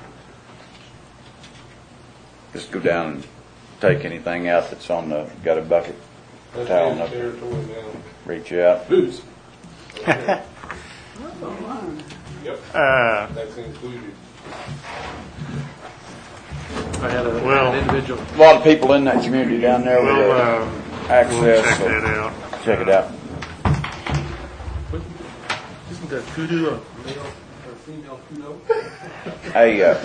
Just go down and take anything out that's on the, got a bucket, That's towel his up, territory down. reach out. Who's? Yep, Uh, that's included. I had a, Well- an individual. A lot of people in that community down there with we'll, uh, uh, we'll access. check so that out. Check it out. Isn't that kudu a male or female kudo? Hey, uh,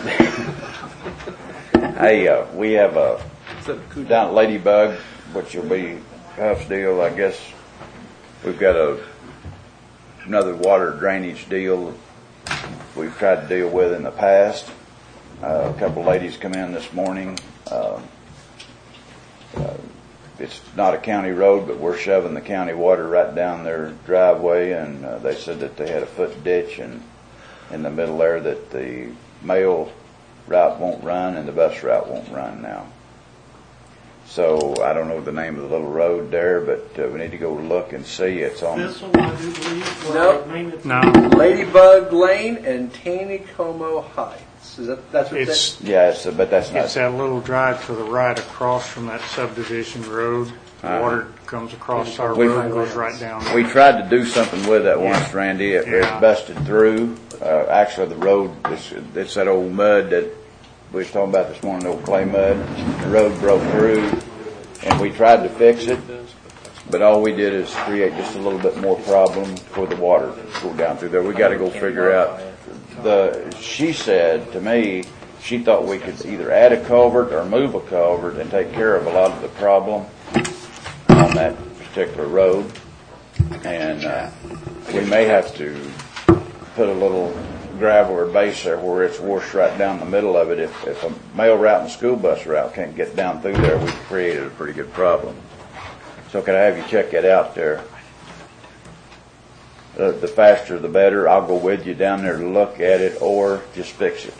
hey, uh, we have a, Is that a kudu? down at Ladybug, which will be Huff's deal, I guess. We've got a, another water drainage deal we've tried to deal with in the past. Uh, a couple ladies come in this morning. Uh, uh, it's not a county road, but we're shoving the county water right down their driveway, and uh, they said that they had a foot ditch and in the middle there that the mail route won't run and the bus route won't run now. So I don't know the name of the little road there, but uh, we need to go look and see. It's on. Thistle, I do believe. where No. I mean, it's- No, Ladybug Lane and Taneycomo Heights. Is that that's what it's, Yeah, it's, but that's not. it's that little drive to the right across from that subdivision road. The Uh-huh. water comes across our We- road and goes right down there. We tried to do something with that once, Randy. It, it Yeah. busted through. Uh, actually, the road, it's, it's that old mud that we was talking about this morning, the old clay mud. The road broke through, and we tried to fix it, but all we did is create just a little bit more problem for the water to go down through there. We got to go figure out. The she said to me, she thought we could either add a culvert or move a culvert and take care of a lot of the problem on that particular road. And uh, we may have to put a little gravel or base there where it's washed right down the middle of it. If, if a mail route and school bus route can't get down through there, we've created a pretty good problem. So could I have you check it out there? uh, the faster the better. I'll go with you down there to look at it, or just fix it.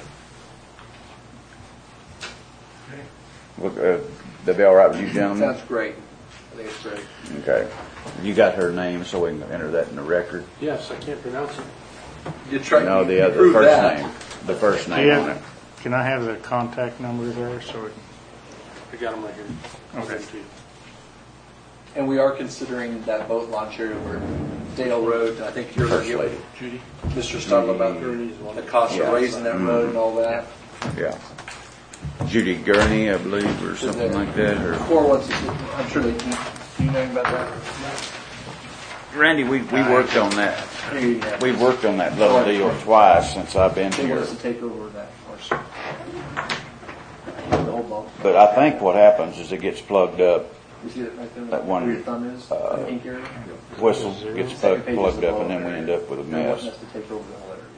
Look, uh, that'd be all right with you gentlemen? Sounds great. I think it's great. Okay. You got her name so we can enter that in the record? Yes, I can't pronounce it. You try. No, the other, the prove first that. name. The first name Yeah. on it. Can I have the contact number there so we I got them right here. I'll Okay. give them to you. And we are considering that boat launch area where Dale Road, I think you're First going to lady. get Judy? with Mister Starla about the cost Yeah. of raising that road and all that. Yeah. Judy Gurney, I believe, or something like that, or... Core wants to, I'm sure they, do you know anything about that? Randy, we, we worked on that. Here you go. We've worked on that little deal twice since I've been They want here. us to take over that course. The whole boat. But I think what happens is it gets plugged up, You see it right there? That one, Where your thumb is? uh, The ink area? whistle gets Second plugged, page is plugged the up, and then we ball end up with a They want mess. us to take over the whole area.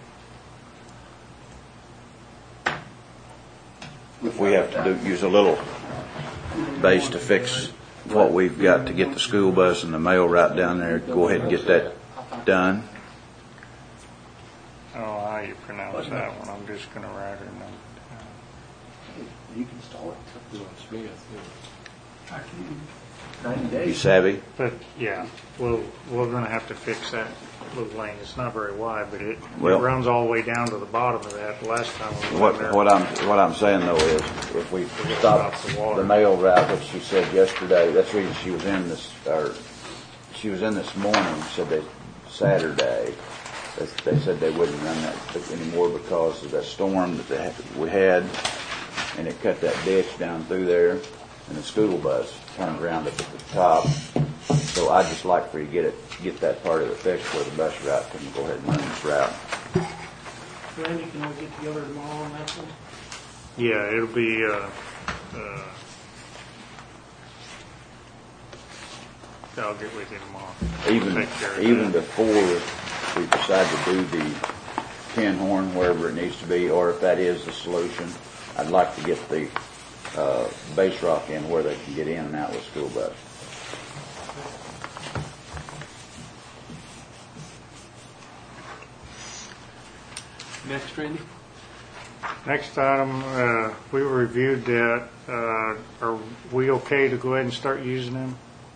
If we have to do, use a little base to fix what we've got to get the school bus and the mail route down there, go ahead and get that done. I don't know how you pronounce that one. I'm just going to write her name. You can install it. I can, Ninety You days. savvy? But yeah, we'll, we're going to have to fix that little lane. It's not very wide, but it, Well- it runs all the way down to the bottom of that. Last time we went What, there. what I'm, what I'm saying though is, if we stop the mail route, which she said yesterday, that's the reason she was in this, or, she was in this morning, said that Saturday, that they said they wouldn't run that anymore because of that storm that they had, we had, and it cut that ditch down through there, and the school bus turned around up at the top. So I'd just like for you to get it, get that part of it fixed where the bus route can go ahead and run this route. Randy, can we get together tomorrow on that one? Yeah, it'll be, uh, uh, I'll get with you tomorrow. Even, Take care of even that. before we decide to do the tin horn, wherever it needs to be, or if that is the solution, I'd like to get the, uh, base rock in where they can get in and out with school bus. Next, Randy? Next item, uh, we reviewed that. Uh, are we okay to go ahead and start using them?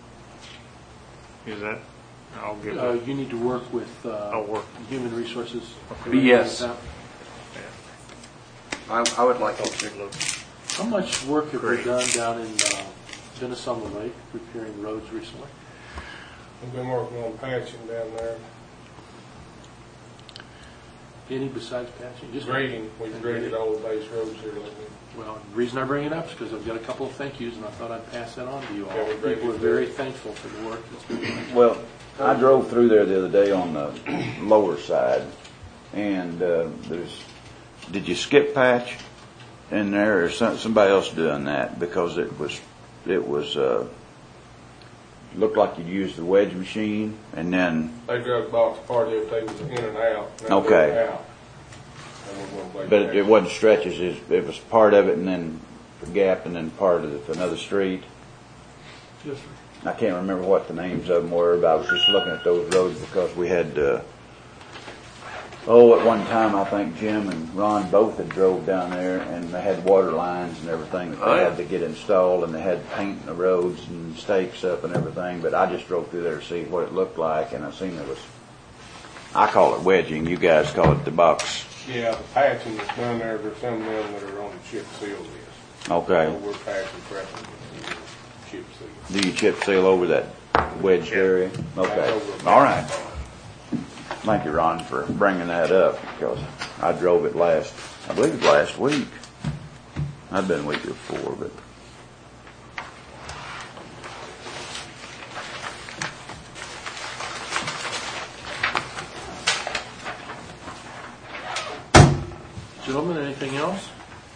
Is that, I'll get Uh, with, you need to work with, uh, I'll work. Human Resources. Yes. I, I would like to. How much work have we Great. done down in, uh, Minnesota Lake, repairing roads recently? We've been working on patching down there, Any besides patching? Just grading, we've graded all the base roads here lately. Well, the reason I bring it up is because I've got a couple of thank yous, and I thought I'd pass that on to you all. Yeah, we graded People are it. very thankful for the work that's been done. Well, I drove through there the other day on the lower side, and uh, there's, did you skip patch in there, or some, somebody else doing that? Because it was, it was, uh, looked like you'd used the wedge machine, and then, They drug the box apart, they take it in and out. and then Okay. go out. And we're gonna blade but it, patch. it wasn't stretches, it, it was part of it, and then the gap, and then part of it, another street. Yes, sir. I can't remember what the names of them were, but I was just looking at those roads because we had, uh, oh, at one time, I think Jim and Ron both had drove down there, and they had water lines and everything that Oh, they yeah. had to get installed, and they had paint in the roads and stakes up and everything, but I just drove through there to see what it looked like, and I seen there was, I call it wedging, you guys call it the box. Yeah, the patching that's done there, there's some of them that are on the chip seal list. Okay. So we're patching, prepping, chip seal. Do you chip seal over that wedged area? Okay, all right. Thank you, Ron, for bringing that up, because I drove it last, I believe it was last week. I'd been a week before, but. Gentlemen, anything else?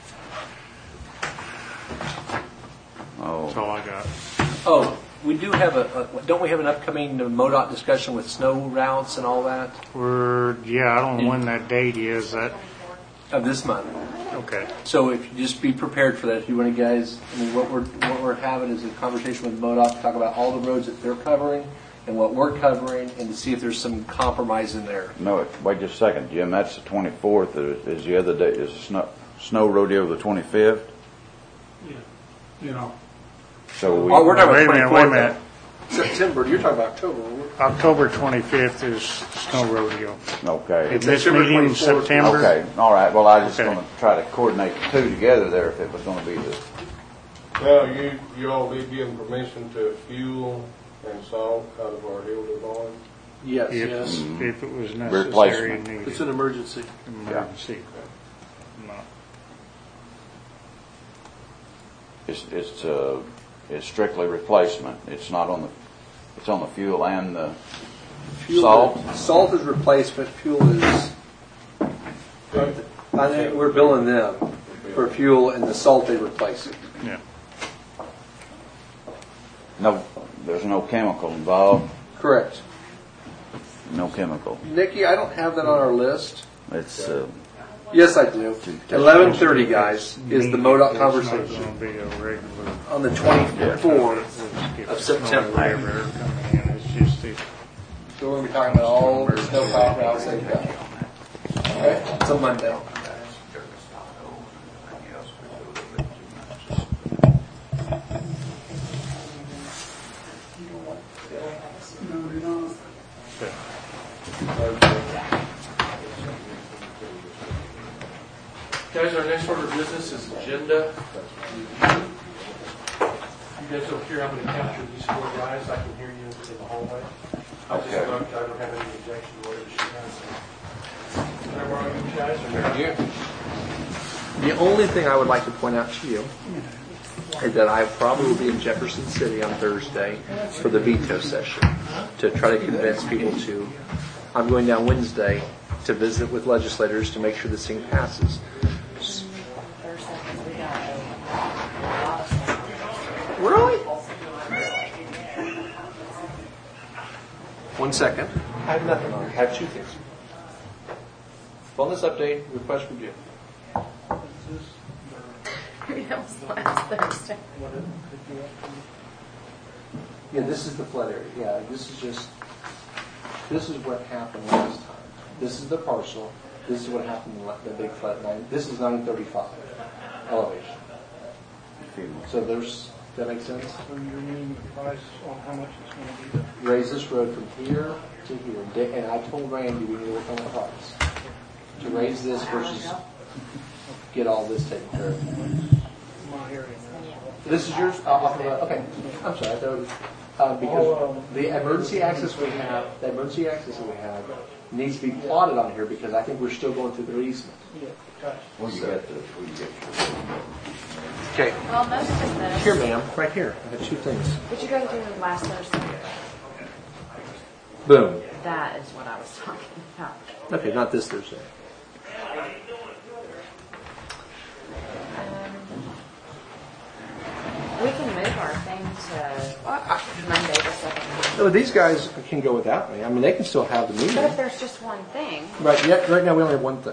Oh, that's all I got. Oh, we do have a, a- don't we have an upcoming MoDOT discussion with snow routes and all that We're, yeah, I don't know when that date is. That, of this month? okay. So if you just be prepared for that, if you want to guys, I mean, what we're, what we're having is a conversation with MoDOT to talk about all the roads that they're covering and what we're covering, and to see if there's some compromise in there. No, wait just a second, Jim. That's the twenty-fourth. Is the other day, is the snow, snow rodeo the twenty-fifth? Yeah. You know, So we, Oh, we're talking Wait a about minute, wait a minute. September, you're talking about October. October twenty-fifth is snow rodeo. okay. Is this September meeting in twenty-fourth. September? Okay, all right. Well, I was just Okay. going to try to coordinate the two together there if it was going to be the, Now, you, you all did give them permission to fuel and salt out of our Hilda bond? Yes. If, Yes. if it was necessary Replacement. and It's an needed. emergency. Emergency. No. it's, it's, uh, it's strictly replacement. It's not on the, it's on the fuel and the Fuel- salt? Salt is replacement, fuel is, I think we're billing them for fuel, and the salt they replace it. Yeah. No, there's no chemical involved. Correct. No chemical. Nikki, I don't have that on our list. It's, uh, Yes, I do. eleven thirty, guys, is the MoDOT It's conversation not gonna be a regular. on the twenty-fourth. Skip Of snow September. or whatever coming in. It's just the So we're going to be talking about all the snowpack routes they've got. Okay? It's a Monday. no, you know, Guys, our next order of business is agenda. You guys don't hear, I'm going to capture these four guys. I can hear you in the hallway. I just Okay. don't, I don't have any objection to whatever she has. Whatever all you guys are here. The only thing I would like to point out to you is that I probably will be in Jefferson City on Thursday for the veto session to try to convince people to. I'm going down Wednesday to visit with legislators to make sure this thing passes. Really? One second. I have nothing on it. I have two things. Wellness update, request review. That was last Thursday. Yeah, this is the flood area. Yeah, this is just, this is what happened last time. This is the parcel. This is what happened in the big flood. Nine. This is nine thirty-five elevation. So there's, does that make sense? So you're meaning the price on how much it's going to be? Raise this road from here to here. And Da- And I told Randy we need to work on the price. To raise this versus get all this taken care of. My area. This is yours? Uh, off of the- Okay, I'm sorry. I thought it was, uh, because the emergency access we have, the emergency access that we have needs to be plotted on here because I think we're still going through their easement. Yeah, gotcha. well, you got the, well, you get your, Okay. Well, most of this, Here, ma'am. Right here. I have two things. what you guys do last Thursday, Boom. that is what I was talking about. Okay, not this Thursday. Um, we can move our thing to Monday the second. No, these guys can go without me. I mean, they can still have the But if meeting. there's just one thing, Right, yet, right now we only have one thing.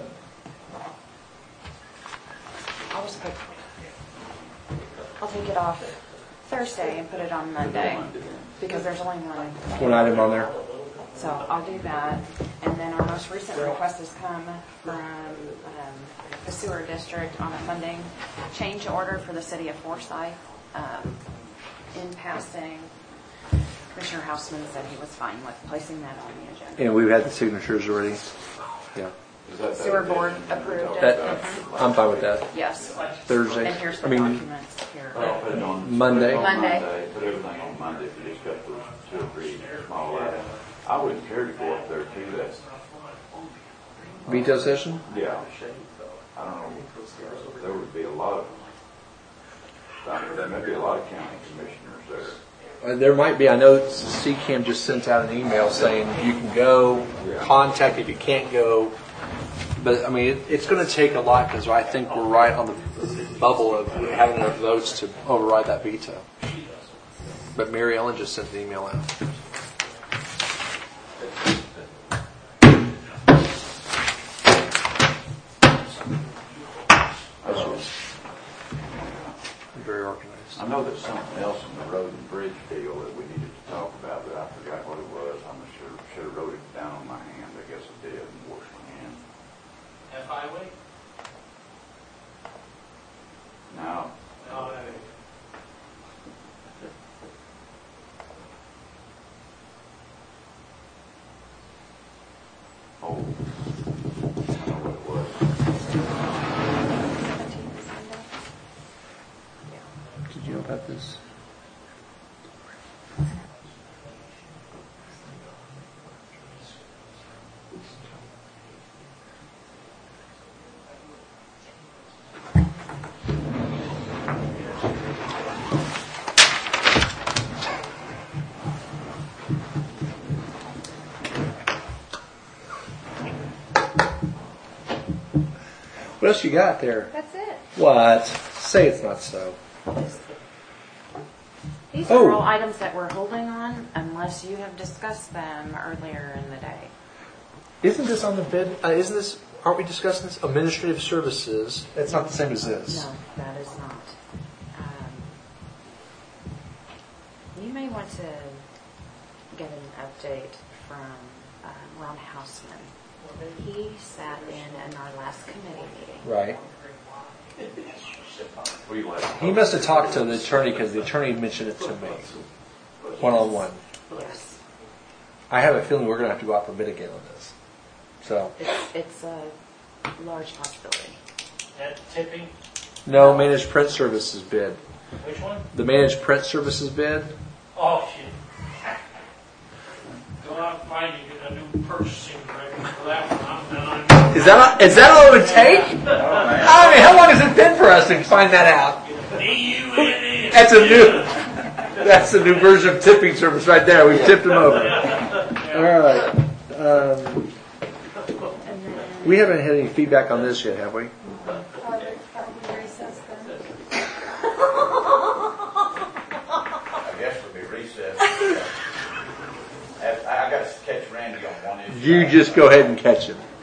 I'll just put, I'll take it off Thursday and put it on Monday, because there's only one. One item on there. So I'll do that. And then our most recent request has come from um, the sewer district on a funding change order for the city of Forsyth. Um, in passing, Commissioner Houseman said he was fine with placing that on the agenda. And we've had the signatures already. Yeah. Sewer board approved That, it. I'm fine with that. Yes. Thursday. And here's I the mean, documents here. I'll put it on. Monday. put it on Monday. Put everything on Monday if you just got those two or three small items. I wouldn't care to go up there too, that's, Veto session? yeah. I don't know, there would be a lot of, I mean, there may be a lot of county commissioners there. Uh, There might be. I know C CAM just sent out an email saying you can go, contact if you can't go. But I mean, it, it's going to take a lot because I think we're right on the bubble of having enough votes to override that veto. But Mary Ellen just sent the email out. Very organized. I know there's something else in the road and bridge deal that we needed to talk about, but I forgot what it about this? What else you got there? That's it. What? Say it's not so. These Oh. are all items that we're holding on unless you have discussed them earlier in the day. Isn't this on the bid? Uh, isn't this? Aren't we discussing this? Administrative services. It's not the same as this. No, that is not. Um, you may want to get an update from um, Ron Hausman. He sat in in our last committee meeting. Right. He must have talked to the attorney because the attorney mentioned it to me, one on one. Yes. I have a feeling we're going to have to go out for bid again on this. So. It's, it's a large possibility. That tipping, No, managed print services bid. which one? The managed print services bid. Oh, shit. Go out and find you a new purchasing record for that one. I'm done. Is that is that all it would take? I mean, how long has it been for us to find that out? D U N N. That's a new. That's a new version of tipping service right there. We've tipped them over. All right. Um, And then, we haven't had any feedback on this yet, have we? are we, are we recessed then? I guess we'll be recessed. I, I got to catch Randy on one issue. You just go ahead and catch it.